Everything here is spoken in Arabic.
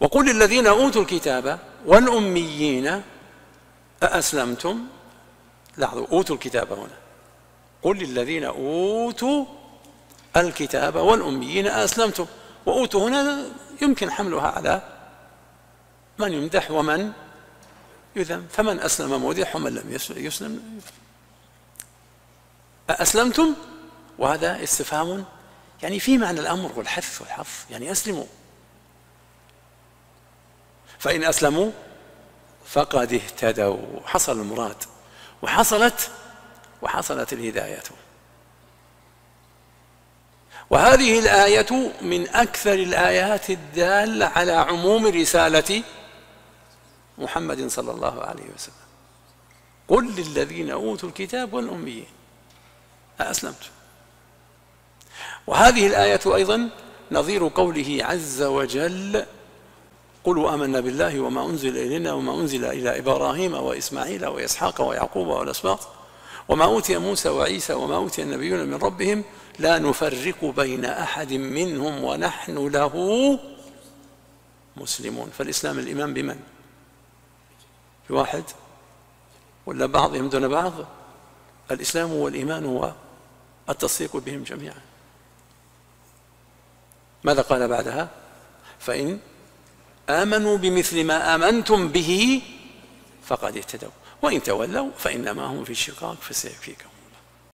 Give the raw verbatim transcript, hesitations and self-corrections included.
وقل للذين أوتوا الكتاب والأميين أأسلمتم. لاحظوا، أوتوا الكتاب هنا، قل للذين أوتوا الكتاب والأميين أأسلمتم. وأوتوا هنا يمكن حملها على من يمدح ومن يذم، فمن أسلم مودح ومن لم يسلم. أأسلمتم، وهذا استفهام يعني في معنى الأمر والحث والحظ، يعني أسلموا. فإن أسلموا فقد اهتدوا، حصل المراد وحصلت وحصلت الهداية. وهذه الآية من أكثر الآيات الدالة على عموم رسالة محمد صلى الله عليه وسلم. قل للذين أوتوا الكتاب والأميين أأسلمتم. وهذه الآية أيضا نظير قوله عز وجل قلوا آمنا بالله وما أنزل إلينا وما أنزل إلى إبراهيم وإسماعيل وإسحاق ويعقوب والأسباط وما أوتي موسى وعيسى وما أوتي النبيون من ربهم لا نفرق بين أحد منهم ونحن له مسلمون. فالإسلام الإيمان بمن؟ بواحد ولا بعضهم دون بعض؟ الإسلام والإيمان هو التصديق بهم جميعا. ماذا قال بعدها؟ فإن آمنوا بمثل ما آمنتم به فقد اهتدوا وإن تولوا فإنما هم في شقاق فسيكفيكهم.